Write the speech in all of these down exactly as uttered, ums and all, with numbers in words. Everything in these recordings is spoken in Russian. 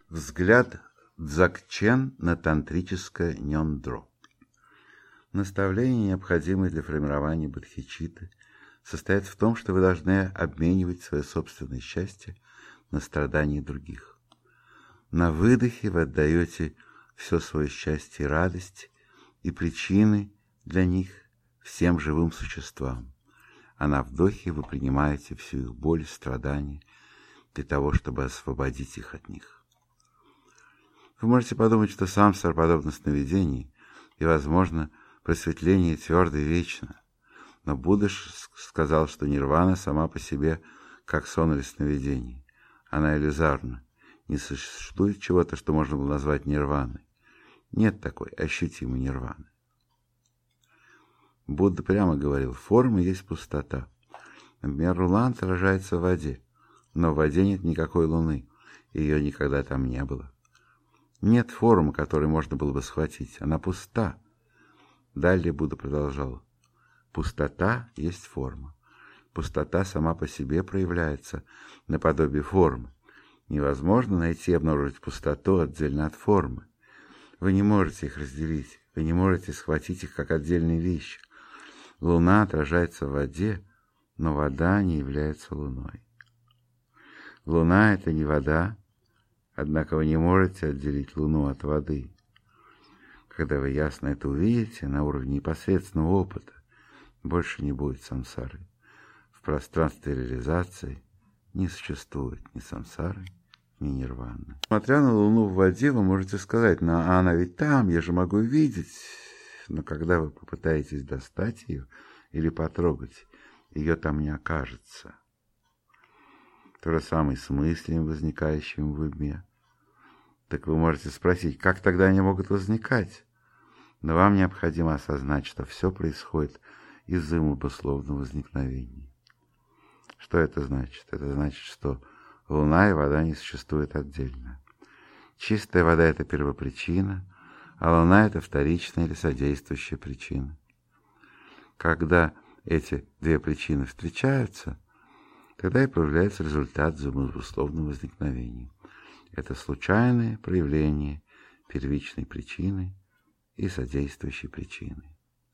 Взгляд Дзогчен на тантрическое нёндро. Наставление, необходимое для формирования бодхичитты, состоит в том, что вы должны обменивать свое собственное счастье на страдания других. На выдохе вы отдаете все свое счастье и радость и причины для них всем живым существам, а на вдохе вы принимаете всю их боль и страдания для того, чтобы освободить их от них. Вы можете подумать, что самсара подобно сновидению, и, возможно, просветление твердо и вечно. Но Будда сказал, что нирвана сама по себе, как сон или сновидение. Она иллюзорна. Не существует чего-то, что можно было назвать нирваной. Нет такой ощутимой нирваны. Будда прямо говорил, форма есть пустота. Например, луна отражается в воде, но в воде нет никакой луны, и ее никогда там не было. Нет формы, которую можно было бы схватить. Она пуста. Далее Будда продолжал. Пустота есть форма. Пустота сама по себе проявляется наподобие формы. Невозможно найти и обнаружить пустоту отдельно от формы. Вы не можете их разделить. Вы не можете схватить их как отдельные вещи. Луна отражается в воде, но вода не является луной. Луна — это не вода, однако вы не можете отделить Луну от воды. Когда вы ясно это увидите на уровне непосредственного опыта, больше не будет самсары. В пространстве реализации не существует ни самсары, ни нирваны. Смотря на Луну в воде, вы можете сказать, ну, а она ведь там, я же могу видеть. Но когда вы попытаетесь достать ее или потрогать, ее там не окажется. То же самое с мыслями, возникающими в уме. Так вы можете спросить, как тогда они могут возникать? Но вам необходимо осознать, что все происходит из взаимообусловного возникновения. Что это значит? Это значит, что Луна и вода не существуют отдельно. Чистая вода — это первопричина, а Луна — это вторичная или содействующая причина. Когда эти две причины встречаются, тогда и появляется результат взаимообусловного возникновения. Это случайное проявление первичной причины и содействующей причины.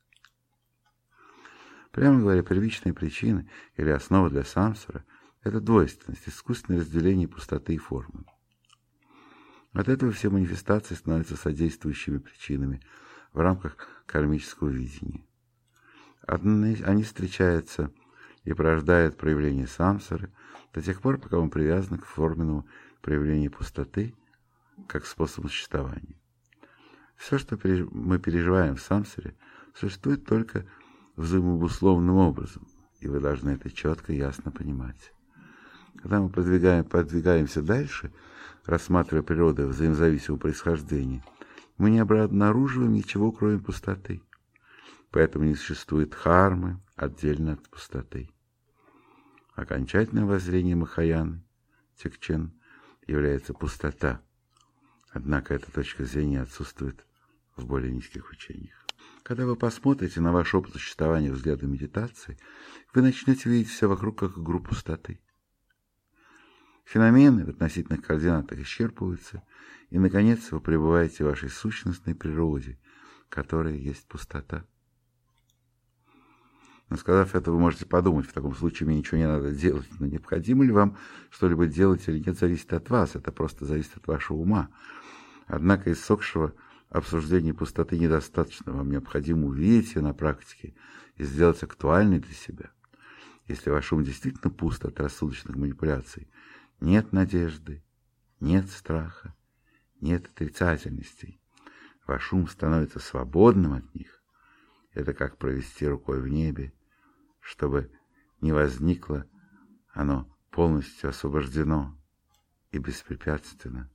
Прямо говоря, первичные причины или основа для самсара — это двойственность, искусственное разделение пустоты и формы. От этого все манифестации становятся содействующими причинами в рамках кармического видения. Они встречаются и порождают проявление самсары до тех пор, пока мы привязаны к форменному проявлению пустоты как способу существования. Все, что мы переживаем в самсаре, существует только взаимообусловленным образом, и вы должны это четко и ясно понимать. Когда мы продвигаем, продвигаемся дальше, рассматривая природу взаимозависимого происхождения, мы не обнаруживаем ничего, кроме пустоты. Поэтому не существует дхармы отдельно от пустоты. Окончательное воззрение Махаяны, Дзогчен, является пустота. Однако эта точка зрения отсутствует в более низких учениях. Когда вы посмотрите на ваш опыт существования взглядом медитации, вы начнете видеть все вокруг как игру пустоты. Феномены в относительных координатах исчерпываются, и, наконец, вы пребываете в вашей сущностной природе, которая есть пустота. Но, сказав это, вы можете подумать, в таком случае мне ничего не надо делать. Но необходимо ли вам что-либо делать или нет, зависит от вас. Это просто зависит от вашего ума. Однако иссохшего обсуждения пустоты недостаточно. Вам необходимо увидеть ее на практике и сделать актуальной для себя. Если ваш ум действительно пуст от рассудочных манипуляций, нет надежды, нет страха, нет отрицательностей. Ваш ум становится свободным от них. Это как провести рукой в небе, чтобы не возникло, оно полностью освобождено и беспрепятственно.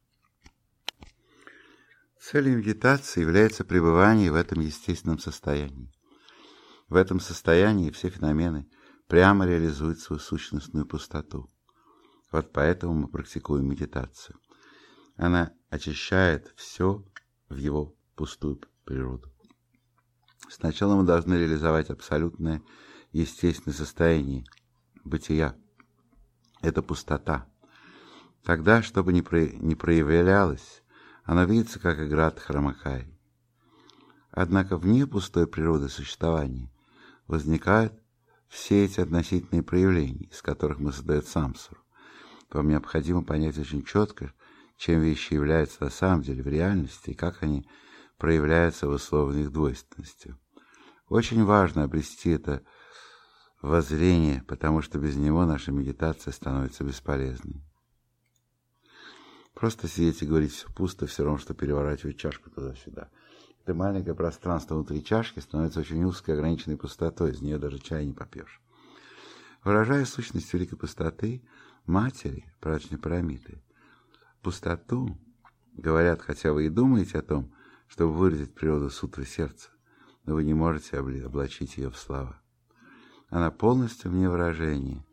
Целью медитации является пребывание в этом естественном состоянии. В этом состоянии все феномены прямо реализуют свою сущностную пустоту. Вот поэтому мы практикуем медитацию. Она очищает все в его пустую природу. Сначала мы должны реализовать абсолютное естественное состояние бытия. Это пустота. Тогда, чтобы не, про... не проявлялось, оно видится как игра Дхармакай. Однако вне пустой природы существования возникают все эти относительные проявления, из которых мы создает самсару. Вам необходимо понять очень четко, чем вещи являются на самом деле в реальности и как они проявляются в условной их двойственностью. Очень важно обрести это воззрение, потому что без него наша медитация становится бесполезной. Просто сидеть и говорить все пусто, все равно, что переворачивать чашку туда-сюда. Это маленькое пространство внутри чашки становится очень узкой, ограниченной пустотой, из нее даже чай не попьешь. Выражая сущность великой пустоты, матери, прачной Парамиты, пустоту, говорят, хотя вы и думаете о том, чтобы выразить природу сутры сердца, но вы не можете облачить ее в слова. Она полностью вне выражения,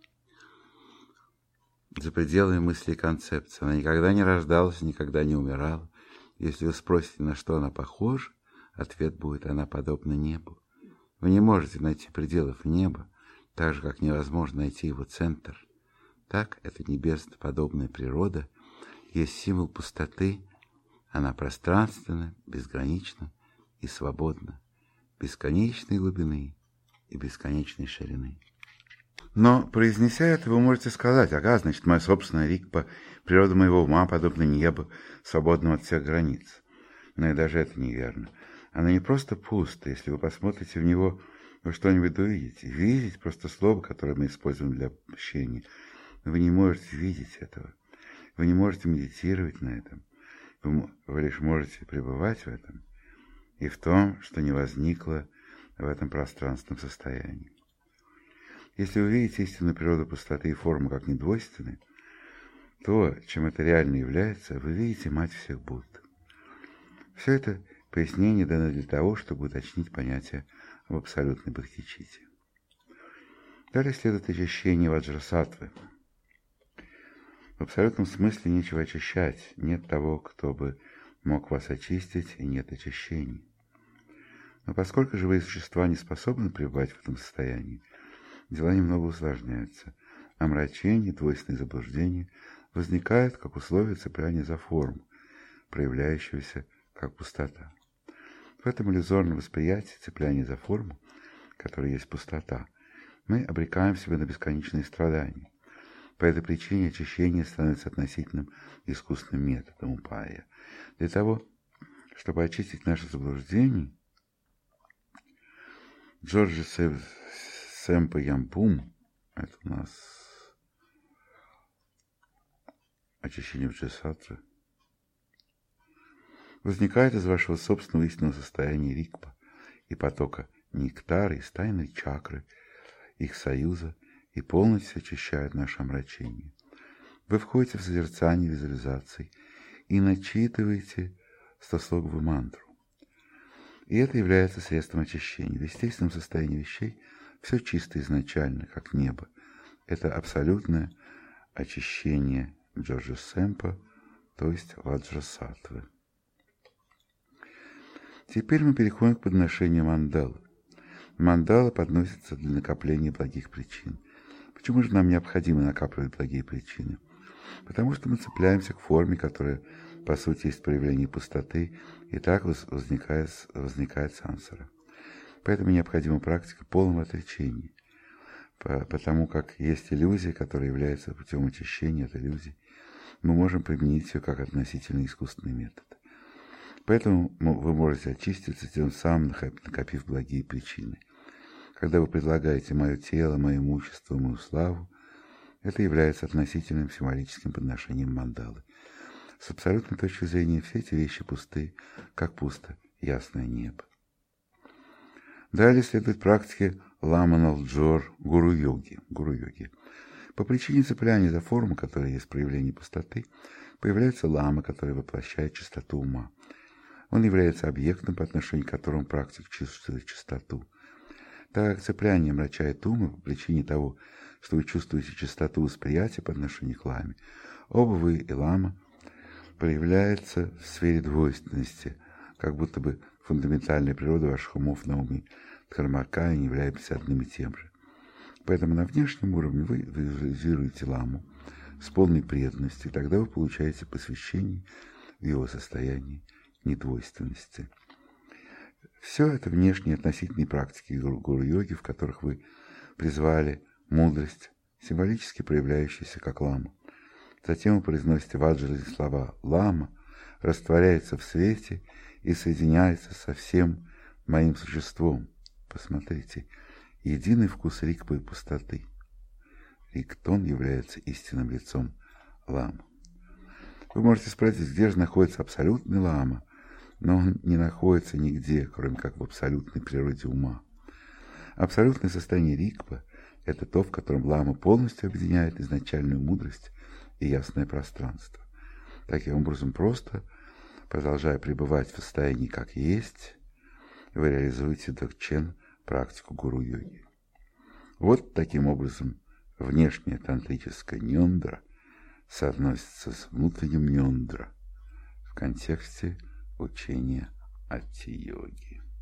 за пределами мысли и концепции. Она никогда не рождалась, никогда не умирала. Если вы спросите, на что она похожа, ответ будет: она подобна небу. Вы не можете найти пределов неба, так же, как невозможно найти его центр. Так, эта небесно-подобная природа есть символ пустоты. Она пространственна, безгранична и свободна, бесконечной глубины и бесконечной ширины. Но, произнеся это, вы можете сказать: ага, значит, моя собственная рикпа, природа моего ума подобна небу, свободному от всех границ. Но и даже это неверно. Она не просто пуста. Если вы посмотрите в него, вы что-нибудь увидите. Видеть просто слово, которое мы используем для общения. Вы не можете видеть этого. Вы не можете медитировать на этом. Вы, вы лишь можете пребывать в этом и в том, что не возникло в этом пространственном состоянии. Если вы видите истинную природу пустоты и формы как недвойственны, то, чем это реально является, вы видите мать всех Будд. Все это пояснение дано для того, чтобы уточнить понятие об абсолютной бхактичите. Далее следует очищение ваджрасаттвы. В абсолютном смысле нечего очищать, нет того, кто бы мог вас очистить, и нет очищений. Но поскольку живые существа не способны пребывать в этом состоянии, дела немного усложняются. Омрачение, двойственные заблуждения возникают как условие цепляния за форму, проявляющегося как пустота. В этом иллюзорном восприятии цепляния за форму, которая есть пустота, мы обрекаем себя на бесконечные страдания. По этой причине очищение становится относительным искусственным методом упая. Для того, чтобы очистить наши заблуждения, Джорджи Семпа Ямпум, это у нас очищение ваджрасаттвы, возникает из вашего собственного истинного состояния рикпа и потока нектара из тайной чакры, их союза, и полностью очищает наше омрачение. Вы входите в созерцание визуализаций и начитываете стослоговую мантру. И это является средством очищения. В естественном состоянии вещей все чисто изначально, как небо. Это абсолютное очищение Джорджи Семпа, то есть ваджрасаттвы. Теперь мы переходим к подношению мандалы. Мандала подносится для накопления благих причин. Почему же нам необходимо накапливать благие причины? Потому что мы цепляемся к форме, которая, по сути, есть проявление пустоты, и так возникает, возникает самсара. Поэтому необходима практика полного отречения, потому как есть иллюзия, которая является путем очищения от иллюзий. Мы можем применить ее как относительно искусственный метод. Поэтому вы можете очиститься, тем самым накопив благие причины. Когда вы предлагаете мое тело, мое имущество, мою славу, это является относительным символическим подношением мандалы. С абсолютной точки зрения все эти вещи пусты, как пусто ясное небо. Далее следует практике ламаналджор гуру-йоги. Гуру-йоги. По причине цепляния за форму, которая есть проявление пустоты, появляется лама, который воплощает чистоту ума. Он является объектом, по отношению к которому практик чувствует чистоту. Так как цепляние омрачает ум, по причине того, что вы чувствуете чистоту восприятия по отношению к ламе, оба вы и лама проявляются в сфере двойственности, как будто бы фундаментальная природа ваших умов на уме Дхармакая не является одним и тем же. Поэтому на внешнем уровне вы визуализируете ламу, с полной преданностью, и тогда вы получаете посвящение в его состоянии недвойственности. Все это внешние относительные практики гуру-йоги, в которых вы призвали мудрость, символически проявляющаяся как лама. Затем вы произносите ваджры слова «лама», растворяется в свете и соединяется со всем моим существом. Посмотрите, единый вкус рикпы и пустоты. Риктон является истинным лицом лама. Вы можете спросить, где же находится абсолютный лама, но он не находится нигде, кроме как в абсолютной природе ума. Абсолютное состояние рикпа – это то, в котором лама полностью объединяет изначальную мудрость и ясное пространство. Таким образом, просто продолжая пребывать в состоянии как есть, вы реализуете докчен, практику гуру-йоги. Вот таким образом внешняя тантрическая ньондра соотносится с внутренним ньондра в контексте учения ати-йоги.